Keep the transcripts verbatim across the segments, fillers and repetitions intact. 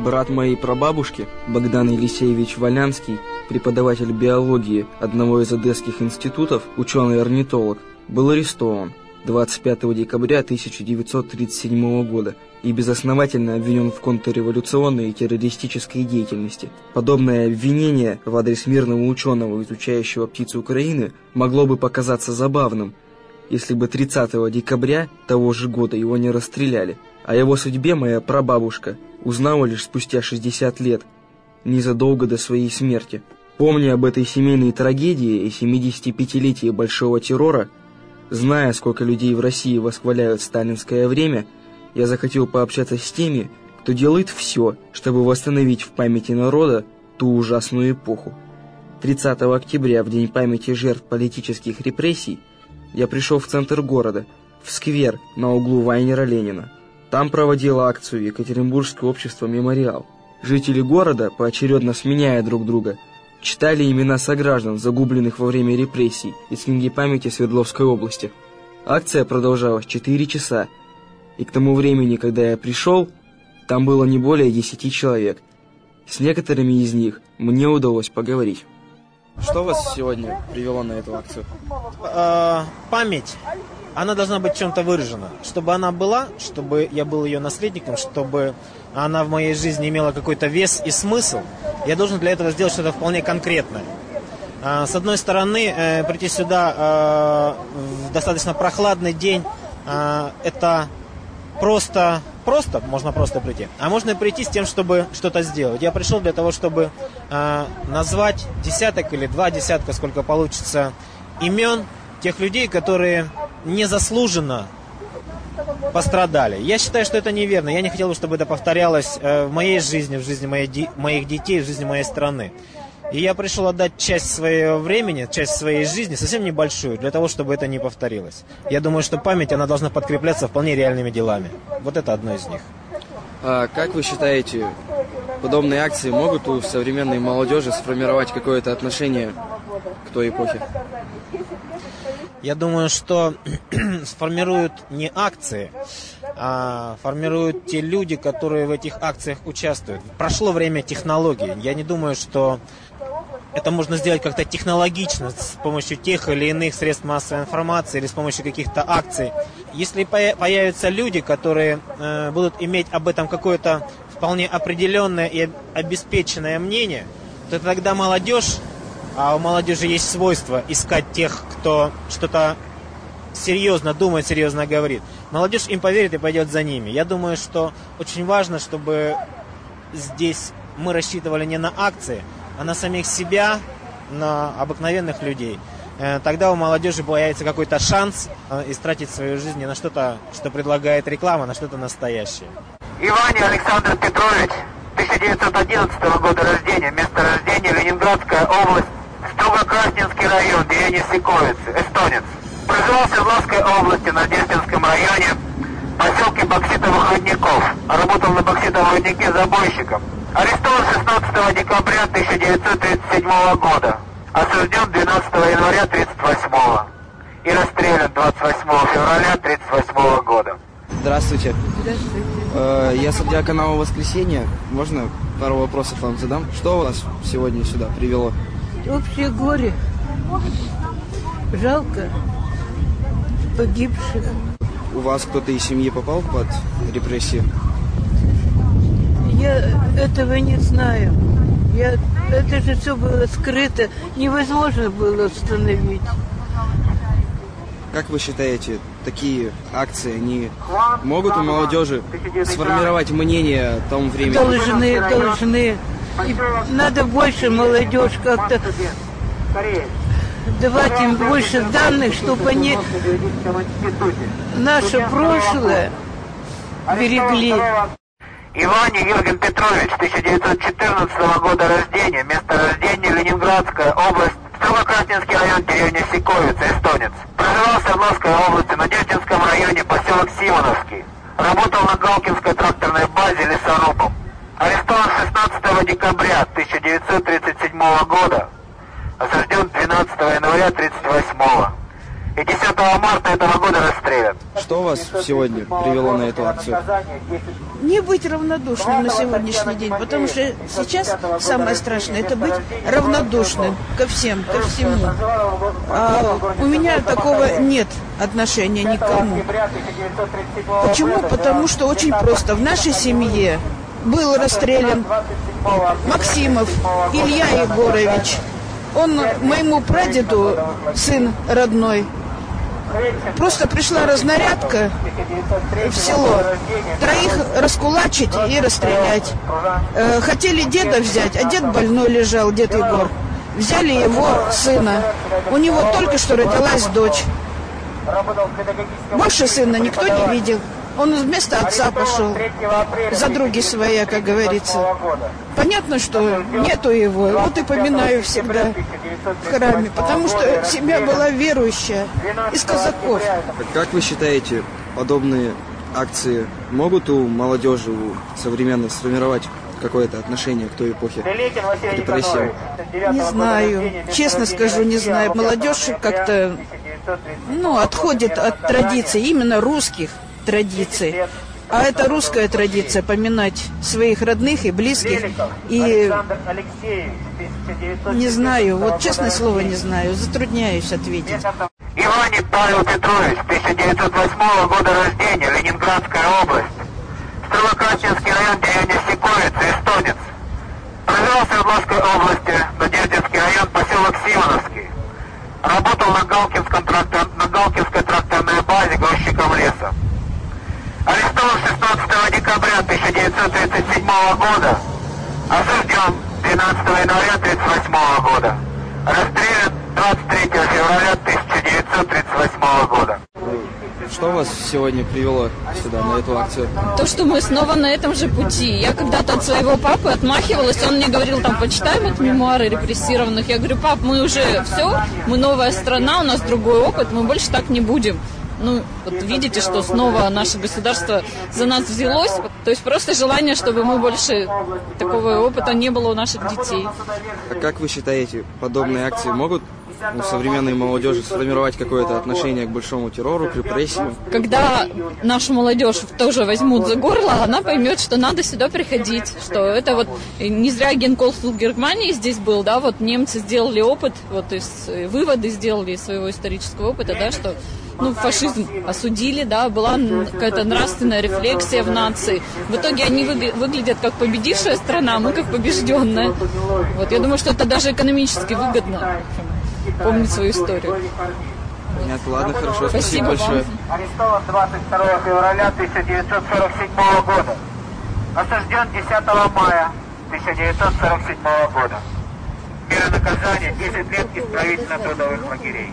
Брат моей прабабушки, Богдан Елисеевич Валянский, преподаватель биологии одного из одесских институтов, ученый-орнитолог, был арестован двадцать пятого декабря тысяча девятьсот тридцать седьмого года и безосновательно обвинен в контрреволюционной и террористической деятельности. Подобное обвинение в адрес мирного ученого, изучающего птиц Украины, могло бы показаться забавным, если бы тридцатого декабря того же года его не расстреляли. О его судьбе моя прабабушка узнала лишь спустя шестьдесят лет, незадолго до своей смерти. Помня об этой семейной трагедии и семидесятипятилетии Большого террора, зная, сколько людей в России восхваляют сталинское время, я захотел пообщаться с теми, кто делает все, чтобы восстановить в памяти народа ту ужасную эпоху. тридцатого октября, в день памяти жертв политических репрессий, я пришел в центр города, в сквер на углу Вайнера-Ленина. Там проводило акцию Екатеринбургское общество «Мемориал». Жители города, поочередно сменяя друг друга, читали имена сограждан, загубленных во время репрессий, из книги памяти Свердловской области. Акция продолжалась четыре часа, и к тому времени, когда я пришел, там было не более десяти человек. С некоторыми из них мне удалось поговорить. Что вас сегодня привело на эту акцию? Э, память. Она должна быть в чем-то выражена. Чтобы она была, чтобы я был ее наследником, чтобы она в моей жизни имела какой-то вес и смысл, я должен для этого сделать что-то вполне конкретное. Э, с одной стороны, э, прийти сюда э, в достаточно прохладный день, э, это просто, просто, можно просто прийти. А можно прийти с тем, чтобы что-то сделать. Я пришел для того, чтобы э, назвать десяток или два десятка, сколько получится, имен тех людей, которые незаслуженно пострадали. Я считаю, что это неверно. Я не хотел бы, чтобы это повторялось в моей жизни, в жизни моей, моих детей, в жизни моей страны. И я пришел отдать часть своего времени, часть своей жизни, совсем небольшую, для того, чтобы это не повторилось. Я думаю, что память, она должна подкрепляться вполне реальными делами. Вот это одно из них. А как вы считаете, подобные акции могут у современной молодежи сформировать какое-то отношение к той эпохе? Я думаю, что сформируют не акции, а формируют те люди, которые в этих акциях участвуют. Прошло время технологий. Я не думаю, что это можно сделать как-то технологично, с помощью тех или иных средств массовой информации или с помощью каких-то акций. Если появятся люди, которые э, будут иметь об этом какое-то вполне определенное и обеспеченное мнение, то тогда молодежь, а у молодежи есть свойство искать тех, кто что-то серьезно думает, серьезно говорит. Молодежь им поверит и пойдет за ними. Я думаю, что очень важно, чтобы здесь мы рассчитывали не на акции, а на самих себя, на обыкновенных людей. Тогда у молодежи появится какой-то шанс истратить свою жизнь не на что-то, что предлагает реклама, а на что-то настоящее. Иванин Александр Петрович, тысяча девятьсот одиннадцатого года рождения, место рождения Ленинградская область, Строго-Красненский район, деревня Сиковицы, эстонец. Проживал в Свердловской области, на Дерстинском районе, поселке Бокситовых рудников. Работал на бокситовом руднике забойщиком. Арестован шестнадцатого декабря тысяча девятьсот тридцать седьмого года. Осужден двенадцатого января тридцать восьмого. И расстрелян двадцать восьмого февраля тридцать восьмого года. Здравствуйте. Здравствуйте. Я судья канала «Воскресенье». Можно пару вопросов вам задам? Что вас сегодня сюда привело? Общее горе. Жалко погибших. У вас кто-то из семьи попал под репрессии? Я этого не знаю. Я... Это же все было скрыто. Невозможно было установить. Как вы считаете, такие акции, они могут у молодежи сформировать мнение о том времени? Должны, должны. И надо больше молодежь как-то давать им больше данных, чтобы они наше прошлое берегли. Иванин Юрген Петрович, тысяча девятьсот четырнадцатого года рождения, место рождения Ленинградская область, Строго-Красненский район, деревня Сиковица, эстонец. Проживал в Свердловской области, на Дерстинском районе, поселок Симоновский. Работал на Галкинской тракторной базе лесорубом. Арестован шестнадцатого декабря тысяча девятьсот тридцать седьмого года. Осужден двенадцатого января тридцать восьмого. И десятого марта этого года расстрелян. Что вас сегодня привело на эту акцию? Не быть равнодушным на сегодняшний день, потому что сейчас самое страшное – это быть равнодушным ко всем, ко всему. А у меня такого нет отношения ни к кому. Почему? Потому что очень просто. В нашей семье был расстрелян Максимов Илья Егорович. Он моему прадеду, сын родной. Просто пришла разнарядка в село, троих раскулачить и расстрелять. Э, хотели деда взять, а дед больной лежал, дед Егор. Взяли его сына. У него только что родилась дочь. Больше сына никто не видел. Он вместо отца пошел, за други своя, как говорится. Понятно, что нету его, вот и поминаю всегда в храме, потому что семья была верующая, из казаков. Как вы считаете, подобные акции могут у молодежи, у современных сформировать какое-то отношение к той эпохе репрессий? Не знаю, честно скажу, не знаю. Молодежь как-то, ну, отходит от традиций, именно русских традиций. А это русская традиция, поминать своих родных и близких. И не знаю, вот честное слово не знаю, затрудняюсь ответить. Иванин Павел Петрович, тысяча девятьсот восьмого года рождения, Ленинградская область. Стрелокачинский район, деревня Сикоицы, эстонец. Проживал в Свердловской области, Надеждинский район, поселок Симоновский. Работал на Галкинском трактор, на Галкинской тракторной базе грузчиком леса. Арестован шестнадцатого декабря тысяча девятьсот тридцать седьмого года. Осужден двенадцатого января тридцать восьмого года. Расстрелян двадцать третьего февраля тысяча девятьсот тридцать восьмого года. Что вас сегодня привело сюда, на эту акцию? То, что мы снова на этом же пути. Я когда-то от своего папы отмахивалась, он мне говорил, там, почитай вот мемуары репрессированных. Я говорю, пап, мы уже все, мы новая страна, у нас другой опыт, мы больше так не будем. Ну, вот видите, что снова наше государство за нас взялось. То есть просто желание, чтобы мы больше такого опыта не было у наших детей. А как вы считаете, подобные акции могут у современной молодежи сформировать какое-то отношение к большому террору, к репрессиям? Когда нашу молодежь тоже возьмут за горло, она поймет, что надо сюда приходить, что это вот не зря генконсул Германии здесь был, да, вот немцы сделали опыт, вот из выводы сделали из своего исторического опыта, да, что ну, фашизм осудили, да, была какая-то нравственная рефлексия в нации. В итоге они выгля- выглядят как победившая страна, а мы как побежденная. Вот, я думаю, что это даже экономически выгодно помнить свою историю. Понятно, ладно, хорошо, спасибо, спасибо большое. Арестован двадцать второго февраля тысяча девятьсот сорок седьмого года. Осужден десятого мая тысяча девятьсот сорок седьмого года. Мера наказания десять лет исправительно-трудовых лагерей.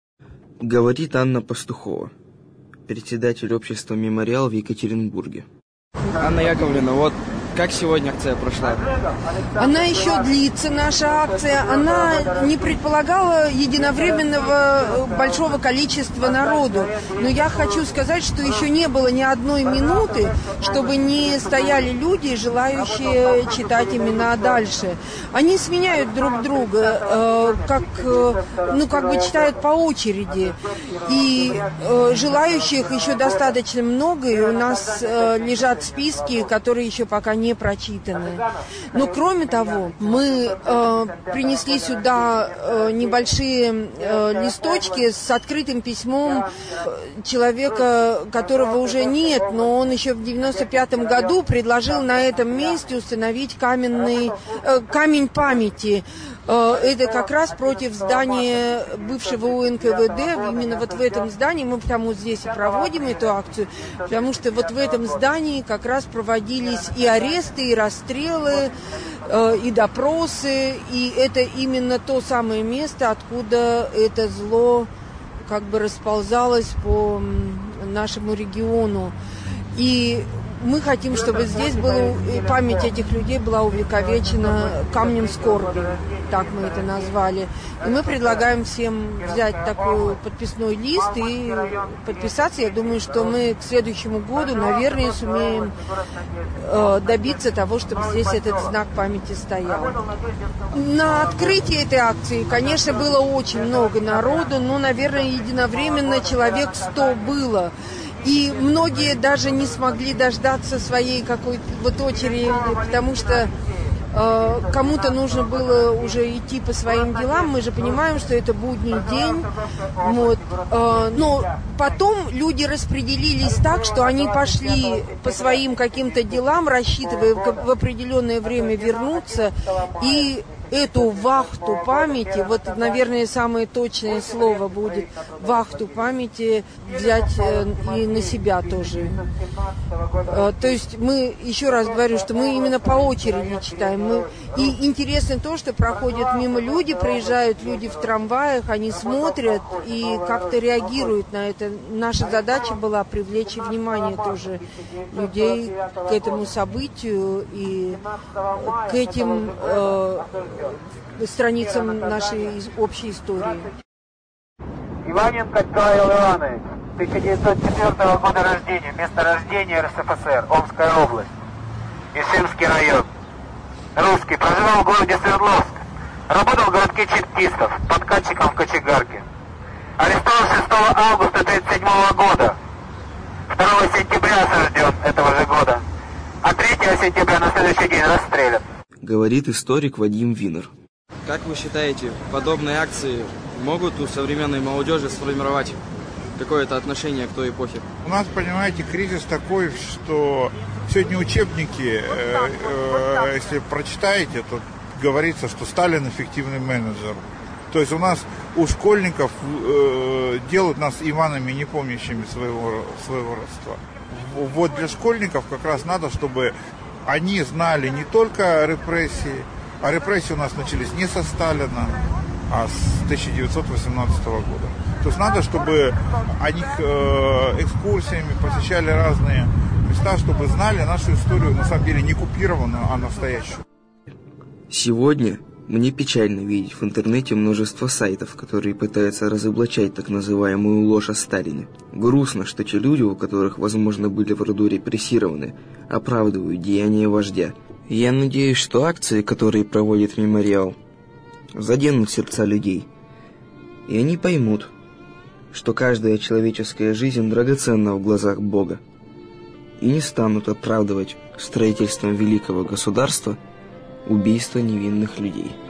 Говорит Анна Пастухова, председатель общества «Мемориал» в Екатеринбурге. Анна Яковлевна, вот как сегодня акция прошла? Она еще длится, наша акция. Она не предполагала единовременного большого количества народу. Но я хочу сказать, что еще не было ни одной минуты, чтобы не стояли люди, желающие читать имена дальше. Они сменяют друг друга, э, как, э, ну, как бы читают по очереди. И э, желающих еще достаточно много, и у нас э, лежат списки, которые еще пока не прочитаны. Но кроме того, мы э, принесли сюда э, небольшие э, листочки с открытым письмом человека, которого уже нет, но он еще в девяносто пятом году предложил на этом месте установить каменный, э, камень памяти. Это как раз против здания бывшего У Н К В Д. Именно вот в этом здании, мы потому здесь и проводим эту акцию, потому что вот в этом здании как раз проводились и аресты, и расстрелы, и допросы, и это именно то самое место, откуда это зло как бы расползалось по нашему региону. И мы хотим, чтобы здесь была, память этих людей была увековечена камнем скорби, так мы это назвали. И мы предлагаем всем взять такой подписной лист и подписаться. Я думаю, что мы к следующему году, наверное, сумеем э, добиться того, чтобы здесь этот знак памяти стоял. На открытии этой акции, конечно, было очень много народу, но, наверное, единовременно человек сто было. И многие даже не смогли дождаться своей какой-то вот очереди, потому что э, кому-то нужно было уже идти по своим делам. Мы же понимаем, что это будний день. Вот. Э, но потом люди распределились так, что они пошли по своим каким-то делам, рассчитывая в, в определенное время вернуться. И эту вахту памяти, вот, наверное, самое точное слово будет, вахту памяти взять э, и на себя тоже. Э, то есть мы, еще раз говорю, что мы именно по очереди читаем. Мы, и интересно то, что проходят мимо люди, проезжают люди в трамваях, они смотрят и как-то реагируют на это. Наша задача была привлечь внимание тоже людей к этому событию и к этим э, страницам нашей общей истории. Иваненко Павел Иванович, тысяча девятьсот четвёртого года рождения, место рождения РСФСР, Омская область, Ишимский район. Русский, проживал в городе Свердловск, работал в городке чекистов, подкатчиком в кочегарке. Арестован шестого августа тысяча девятьсот тридцать седьмого года, второго сентября осужден этого же года, а третьего сентября на следующий день расстрелян. Говорит историк Вадим Винер. Как вы считаете, подобные акции могут у современной молодежи сформировать какое-то отношение к той эпохе? У нас, понимаете, кризис такой, что сегодня учебники, э, э, если прочитаете, то говорится, что Сталин эффективный менеджер. То есть у нас, у школьников э, делают нас Иванами, не помнящими своего, своего родства. Вот для школьников как раз надо, чтобы они знали не только репрессии, а репрессии у нас начались не со Сталина, а с тысяча девятьсот восемнадцатого года. То есть надо, чтобы они э, экскурсиями посещали разные места, чтобы знали нашу историю, на самом деле не купированную, а настоящую. Сегодня мне печально видеть в интернете множество сайтов, которые пытаются разоблачать так называемую ложь о Сталине. Грустно, что те люди, у которых, возможно, были в роду репрессированы, оправдывают деяния вождя. Я надеюсь, что акции, которые проводит мемориал, заденут сердца людей, и они поймут, что каждая человеческая жизнь драгоценна в глазах Бога, и не станут оправдывать строительством великого государства убийство невинных людей.